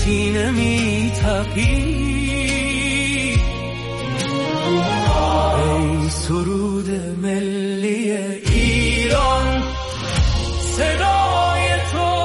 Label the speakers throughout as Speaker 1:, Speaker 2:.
Speaker 1: سینه میتپی. ای سرود ملی ایران صدای تو.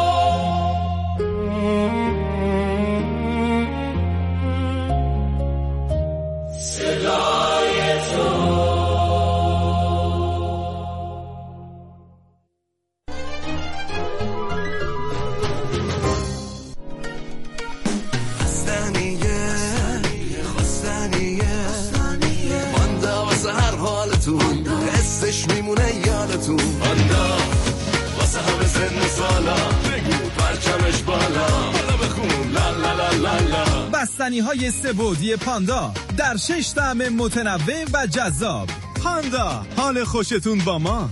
Speaker 2: میمونه یادتون آندا واسه همه سن سالا بگو پرچمش بالا بالا بخون لا لا لا لا لا.
Speaker 3: بستنی های سه‌بعدی پاندا در 6 طعم متنوع و جذاب. پاندا، حال خوشتون با ما.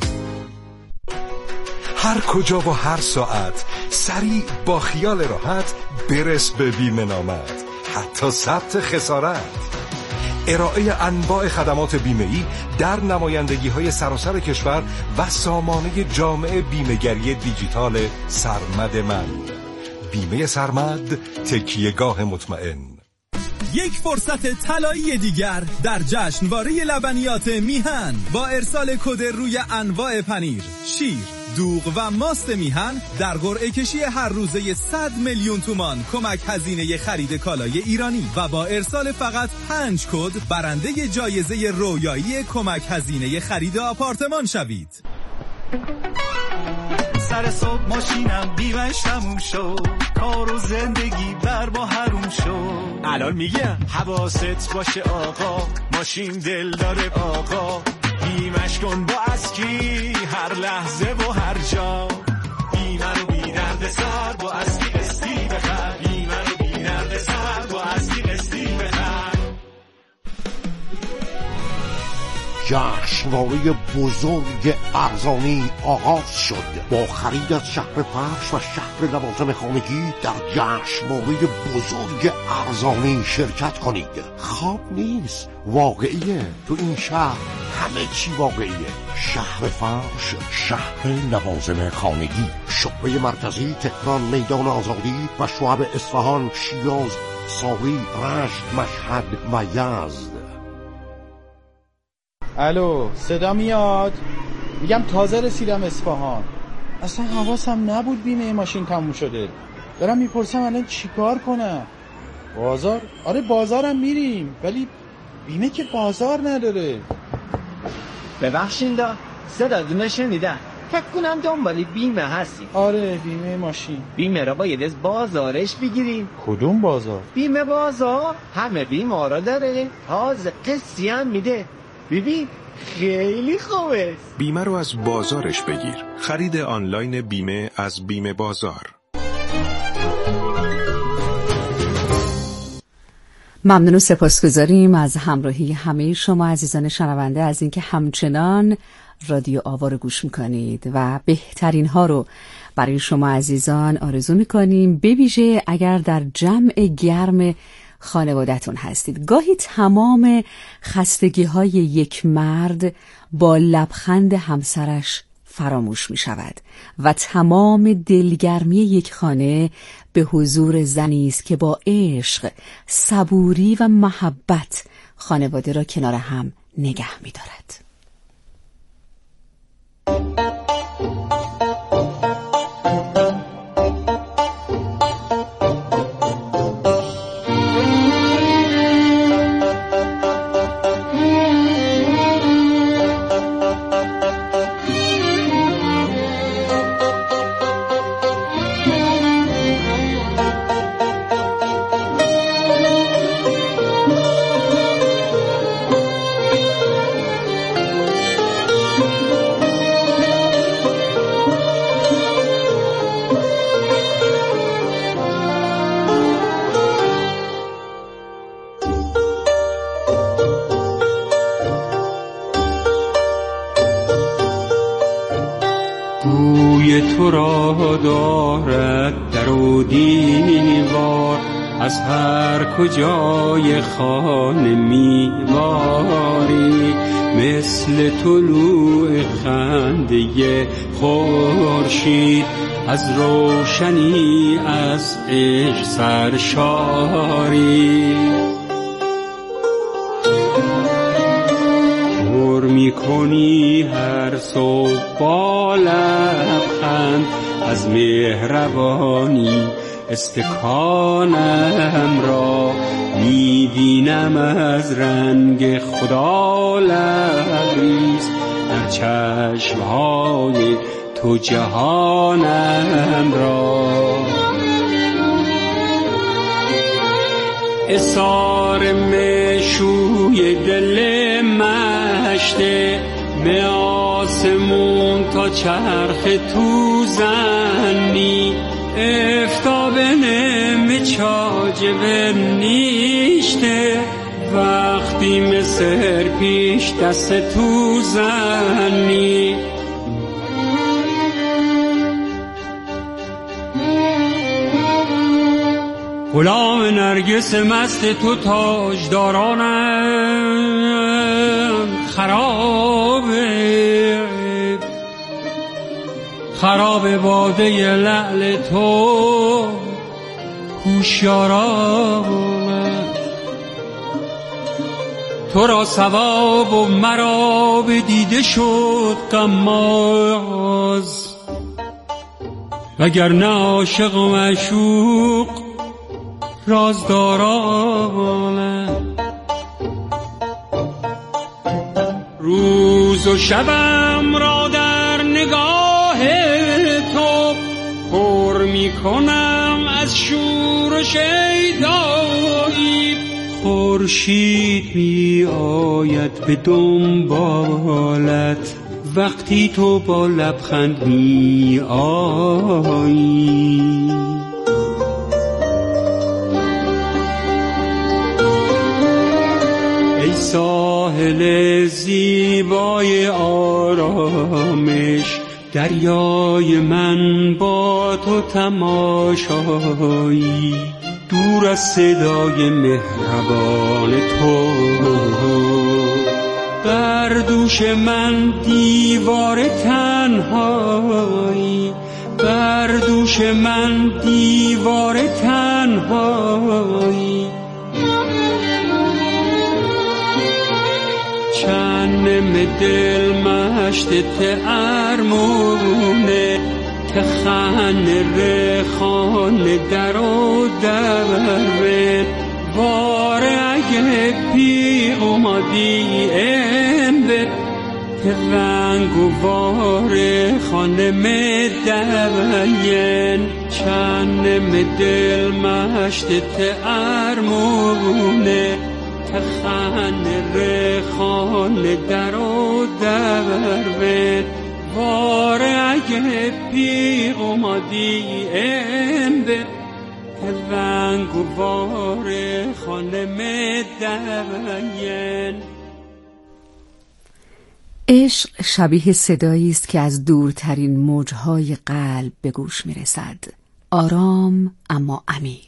Speaker 4: هر کجا و هر ساعت سریع با خیال راحت برس به بیمه نامت، حتی ثبت خسارت. ارائه انواع خدمات بیمه‌ای در نمایندگی‌های سراسر کشور و سامانه جامع بیمه‌گری دیجیتال سرمد من. بیمه سرمد، تکیه‌گاه مطمئن.
Speaker 3: یک فرصت طلایی دیگر در جشنواره لبنیات میهن با ارسال کد روی انواع پنیر، شیر، دوغ و ماست میهن در قرعه کشی هر روزه 100 میلیون تومان کمک هزینه خرید کالای ایرانی و با ارسال فقط 5 کد برنده جایزه رویایی کمک هزینه خرید آپارتمان شوید.
Speaker 5: سر صبح ماشینم بیمش تموم شد، کار و زندگی بر ما حروم شد.
Speaker 3: الان میگم
Speaker 5: حواست باشه آقا، ماشین دل داره آقا. بیمش کن با اسکی هر لحظه و هر جا. بیمه رو بی درد سر با اسکی قسطی بخر. بیمه رو بی درد سر با اسکی قسطی بخر.
Speaker 6: جشنواره بزرگ ارزانی آغاز شد. با خرید از شهر فرش و شهر لوازم خانگی در جشنواره بزرگ ارزانی شرکت کنید. خواب نیست، واقعیه. تو این شهر همه چی واقعیه. شهر فرش، شهر لوازم خانگی، شعبه مرکزی تهران، میدان آزادی و شعب اصفهان، شیراز، ساری، رشت، مشهد و یزد.
Speaker 7: الو، صدا میاد؟ میگم تازه رسیدم اصفهان. اصلا حواسم نبود بیمه ماشین تموم شده. دارم میپرسم الان چیکار کنم؟ بازار؟ آره بازارم میریم، ولی بیمه که بازار نداره.
Speaker 8: ببخشید صداتون شنیدم. فکر کنم دنبال بیمه هستی.
Speaker 7: آره بیمه ماشین.
Speaker 8: بیمه را باید از بازارش بگیریم.
Speaker 7: کدوم بازار؟
Speaker 8: بیمه بازار همه بیمه را داره، تازه قسطی هم میده. ببین خیلی خوبه.
Speaker 9: بیمه رو از بازارش بگیر. خرید آنلاین بیمه از بیمه بازار.
Speaker 10: ممنون و سپاسگزاریم از همراهی همه شما عزیزان شنونده، از اینکه همچنان رادیو آوا رو گوش میکنید و بهترین ها رو برای شما عزیزان آرزو میکنیم، به ویژه اگر در جمع گرم خانوادتون هستید. گاهی تمام خستگی های یک مرد با لبخند همسرش فراموش می شود و تمام دلگرمی یک خانه به حضور زنی است که با عشق، صبوری و محبت خانواده را کنار هم نگه می دارد.
Speaker 1: تو را دارد در و دیوار،
Speaker 11: از هر کجای خانه میواری، مثل طلوع خنده خورشید از روشنی از عشق سرشاری. پر میکنی هر صبح با لبخند، از مهربانی استکانم را. میبینم از رنگ خدا لبریز در چشمهای تو جهانم را. اثار مشوی دل مشته، به آسمون تا چرخ تو زنی، افتاب نمی چاجب نیشته، وقتی مسر پیش دست تو زنی. غلام نرگس مست تو تاجدارانم، خراب باده لعل تو هوشیارانم. تو را ثواب و مرا به دیده شد غماز، وگرنه عاشق و معشوق رازدارانم. روز و شبم را در نگاه تو پر می کنم از شور و شیدایی. خورشید می آید به دنبالت وقتی تو با لبخند می آیی. ای ساحل زیبای آرامش، دریای من با تو تماشایی. دور از صدای مهربان تو، بر دوش من دیوار تنهایی، بر دوش من دیوار تنهایی. چنم دل مشتت ارمونه، که خان رخان در و دره. واره اگه پی اومدی امبر، که رنگ و واره خانم دبین. چنم دل مشتت ارمونه، که خان رخان در و دره. واره اگه پی اومدی امبر، که رنگ و واره خانم دبین.
Speaker 10: عشق شبیه صدایی است که از دورترین موجهای قلب به گوش میرسد، آرام اما عمیق.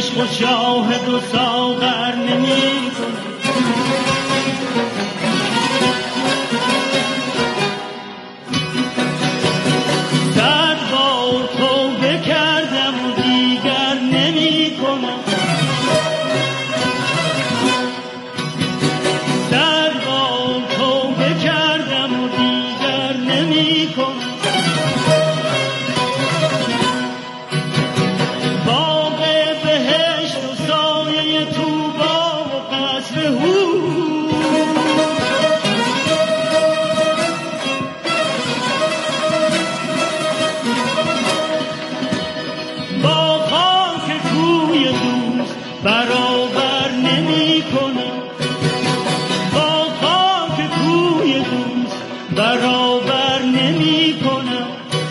Speaker 12: عشق و شاهد و ساغر نمی کنم. صد بار توبه کردم و دیگر نمی کنم. صد بار توبه کردم و دیگر نمی کنم. برابر نمی کنم. با خاک کوی دوست برابر نمی کنم.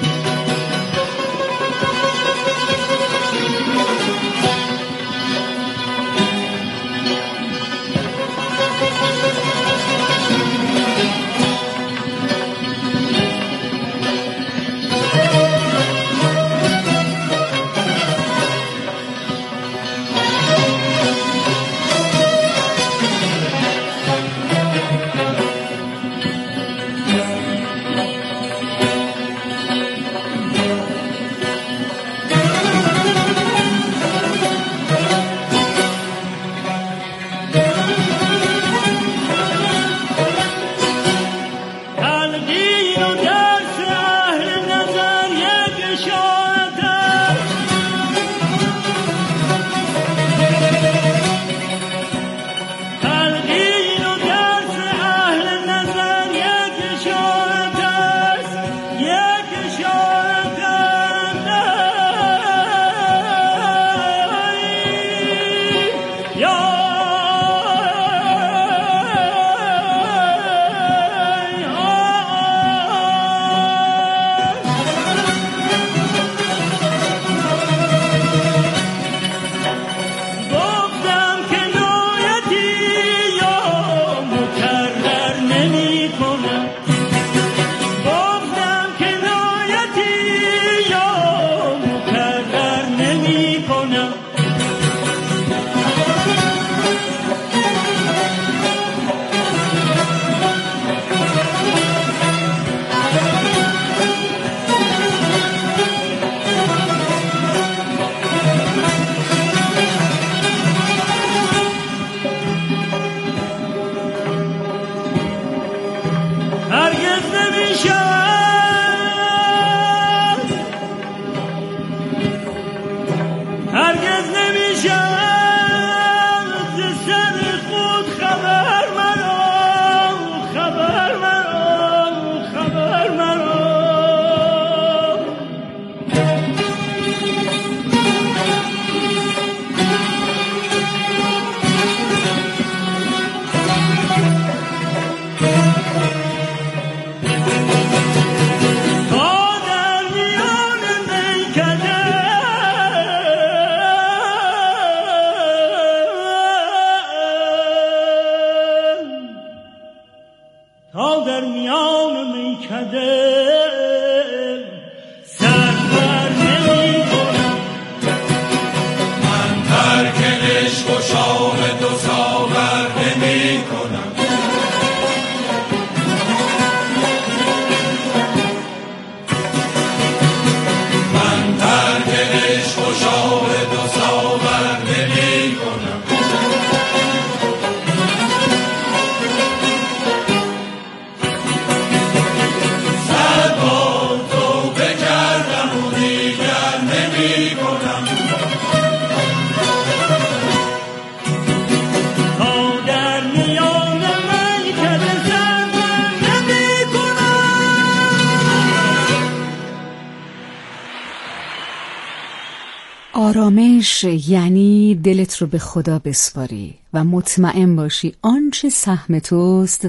Speaker 10: آرامش یعنی دلت رو به خدا بسپاری و مطمئن باشی آنچه سهم توست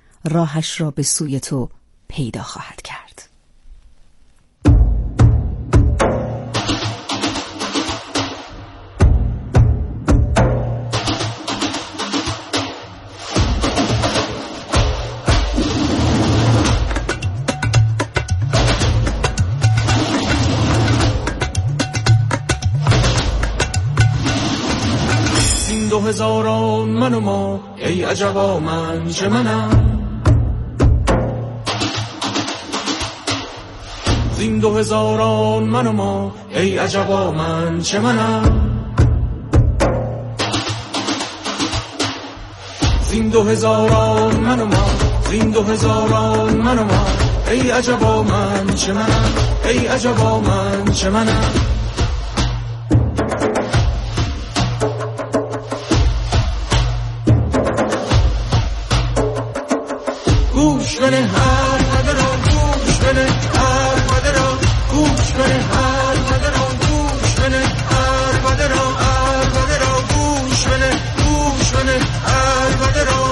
Speaker 10: راهش را به سوی تو پیدا خواهد کرد.
Speaker 1: دو هزاران من و ما، ای عجبا من چه منم. زین 2000 من و ما، ای عجبا من چه منم. زین 2000 من و ما، زین 2000 من و ما، ای عجبا من چه منم، ای عجبا من چه منم. گوش بده هر را، گوش بده هر را، گوش بده هر را، گوش بده هر را، گوش بده، گوش بده هر را.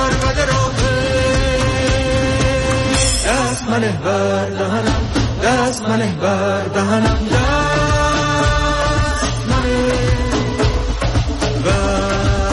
Speaker 1: دست منه بر دهنم، دست منه بر دهنم، دست منه بر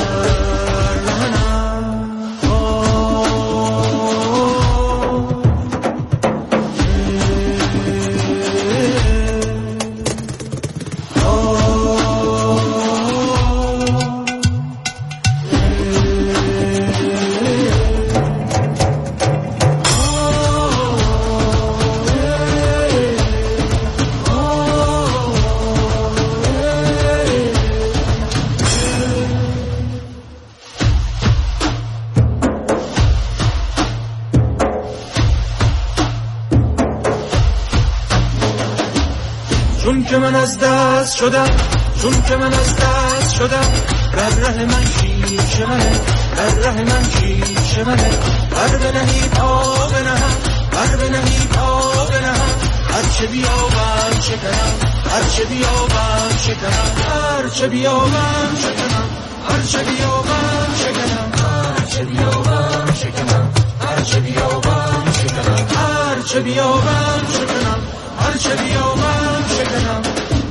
Speaker 1: چون که من از دست شدم، چون که من از دست شدم، در ره من شیشه منه، در ره من شیشه منه. بر بنهی پا بنهم، بر بنهی پا بنهم، هرچه بیابم شکنم، هرچه بیابم شکنم، هرچه بیابم شکنم، هرچه بیابم شکنم، هرچه بیابم شکنم، هرچه بیابم شکنم، هرچه بیابم شکنم، هرچه بیابم شکنم.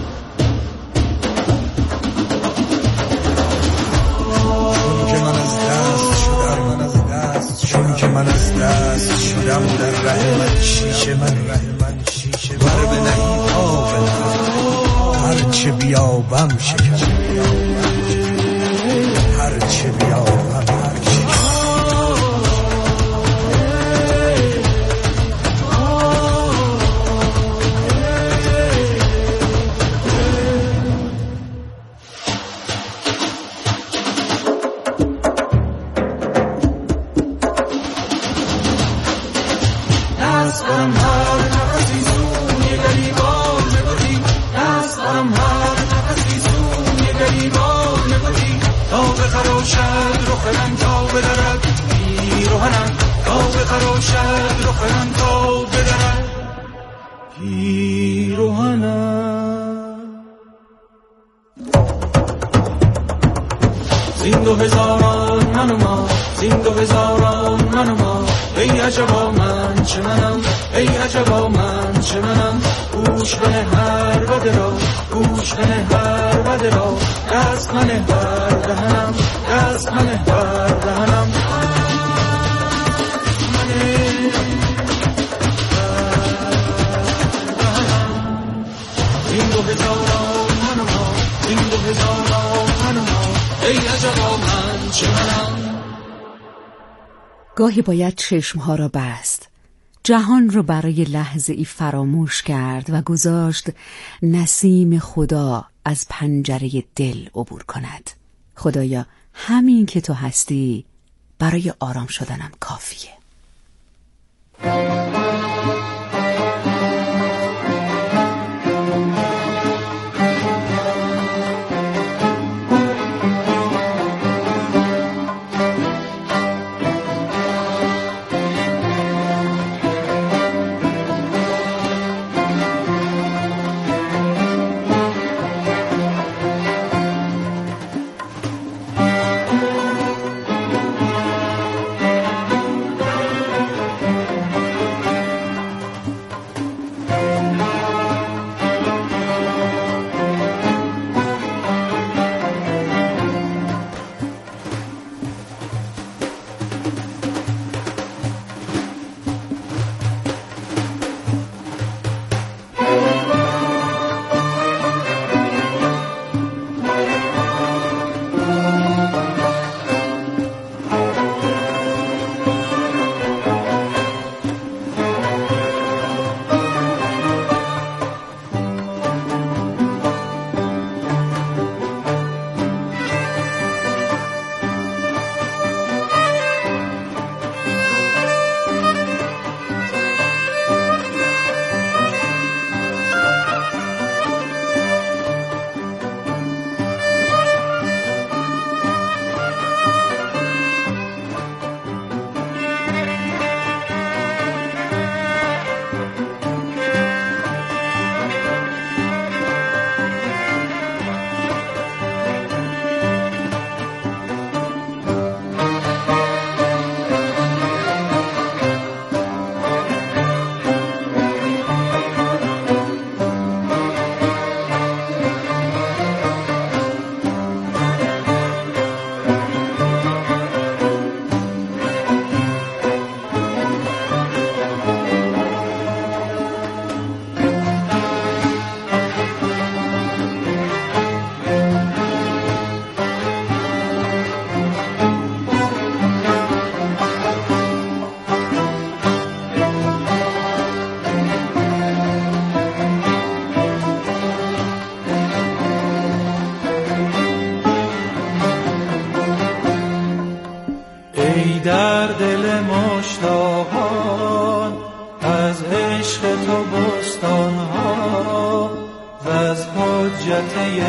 Speaker 1: چون که من از دست شدم، در ره من شیشه من، بر بنهی پا بنهم، هرچه بیابم شکنم، هرچه بیابم زین 2000 من و ما، زین 2000 من و ما، ای عجبا من چه منم، ای عجبا من چه منم. گوش بده هر بده را، گوش بده هر بده را، دست منه بر دهنم، دست منه بر دهنم، زین 2000 من و ما، زین 2000 من و ما، ای عجبا من چه منم.
Speaker 10: گاهی باید چشمها را بست، جهان را برای لحظه ای فراموش کرد و گذاشت نسیم خدا از پنجره دل عبور کند. خدایا همین که تو هستی برای آرام شدنم کافیه.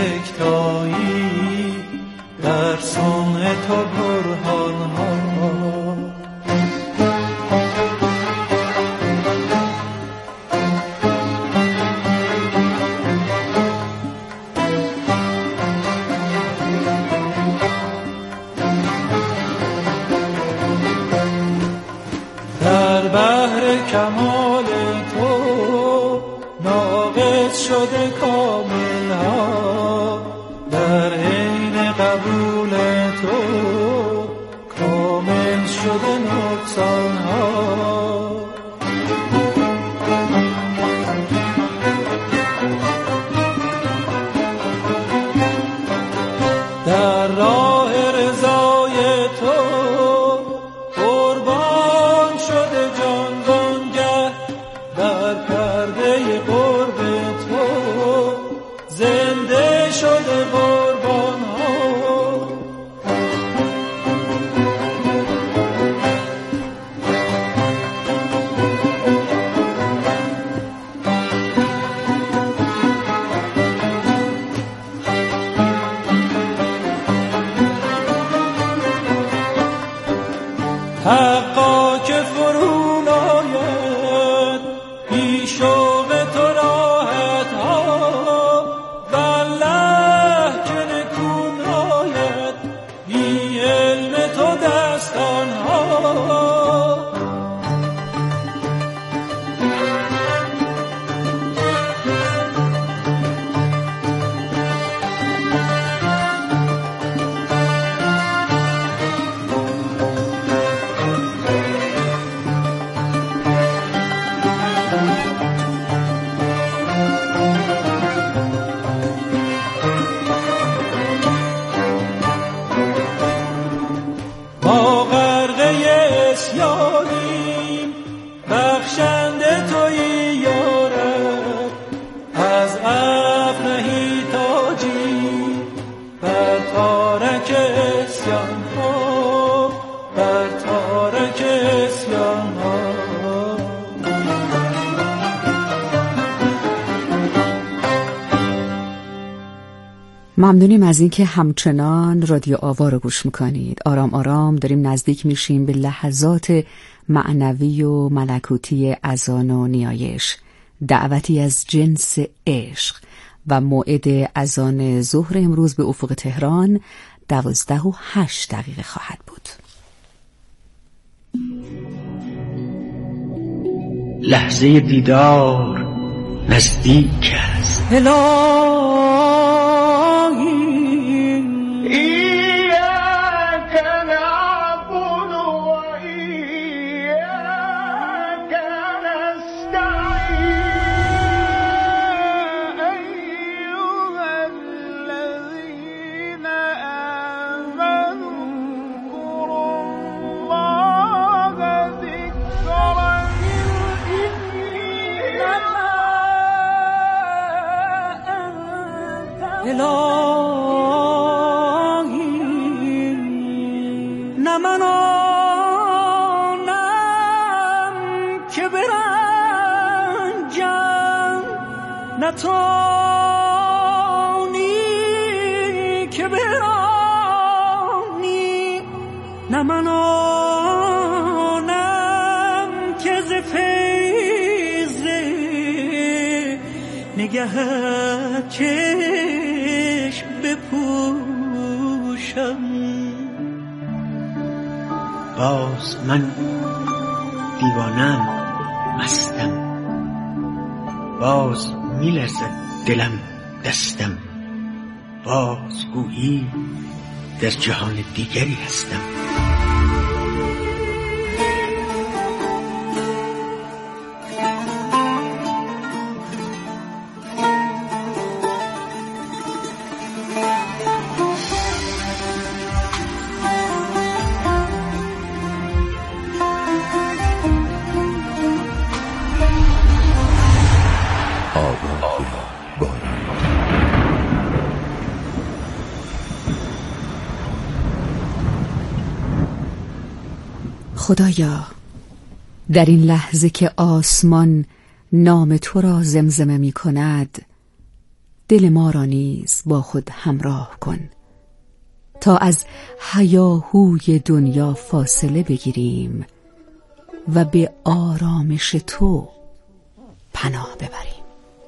Speaker 1: یکتایی در صنع تو برهان ها. در بحر کمال تو ناقص شده کامل ها، در عین قبول تو کامل شده نقصان ها. در راه رضای تو قربان شده جان وانگه، در پرده قرب تو زنده شده قربان ها. حقا که فرون آید بی شوق تو راحت ها، والله که نکون آید بی علم تو دستان ها. ما غرقه اسیانیم بخشنده تویی یارب، از عفو نهی تاجی بر تارک اسیان ها، بر تارک اسیان ها.
Speaker 10: ممنونیم از اینکه همچنان رادیو آوا رو گوش میکنید. آرام آرام داریم نزدیک میشیم به لحظات معنوی و ملکوتی اذان و نیایش، دعوتی از جنس عشق و موعد اذان ظهر امروز به افق تهران 12:08 خواهد بود.
Speaker 13: لحظه دیدار نزدیک است.
Speaker 1: نه من آنم که برنجم، نه تانی که برانی، نه من آنم که ز فیض نگهت چشم بپوشم.
Speaker 13: باز من دیوانم، مستم، باز میلرزد دلم دستم، باز گویی در جهان دیگری هستم.
Speaker 10: خدایا، در این لحظه که آسمان نام تو را زمزمه می کند، دل ما را نیز با خود همراه کن تا از هیاهوی دنیا فاصله بگیریم و به آرامش تو پناه ببریم.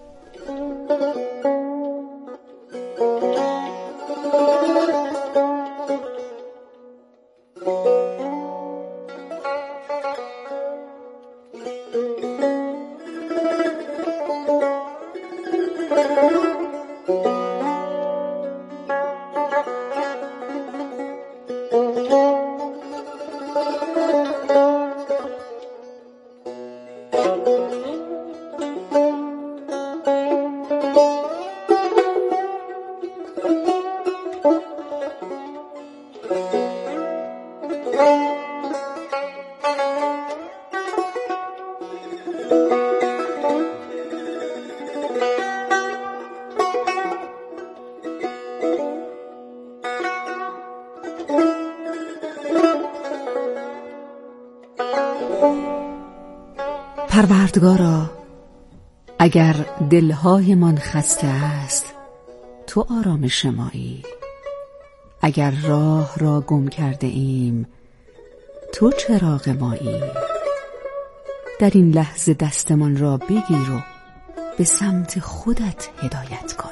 Speaker 10: پروردگارا، اگر دلهایمان خسته است تو آرامش مایی، اگر راه را گم کرده ایم تو چراغ مایی. در این لحظه دستمان را بگیر و به سمت خودت هدایت کن.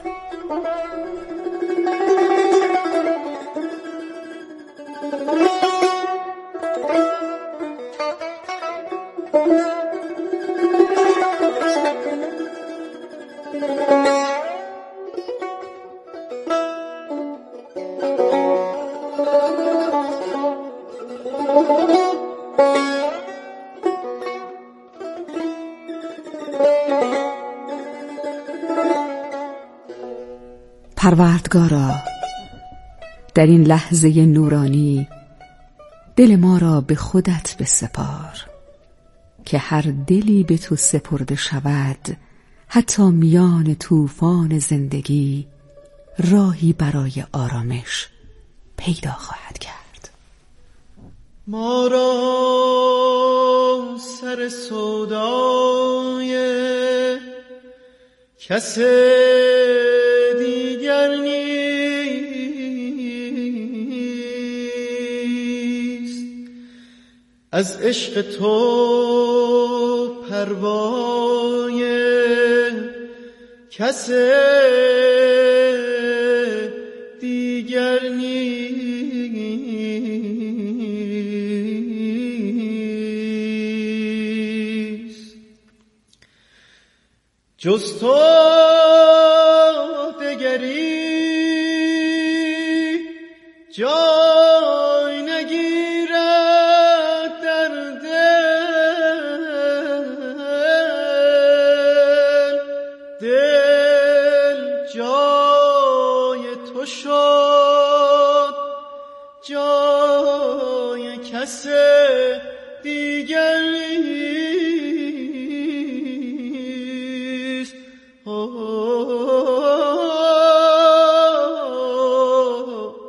Speaker 10: پروردگارا، در این لحظه نورانی دل ما را به خودت بسپار که هر دلی به تو سپرده شود حتی میان طوفان زندگی راهی برای آرامش پیدا خواهد کرد.
Speaker 1: ما را سر سودای کس دیگر نیست، از عشق تو پروای کس دیگر نیست، جز تو دگری جای نگیرد در دل جای تو شد جای کس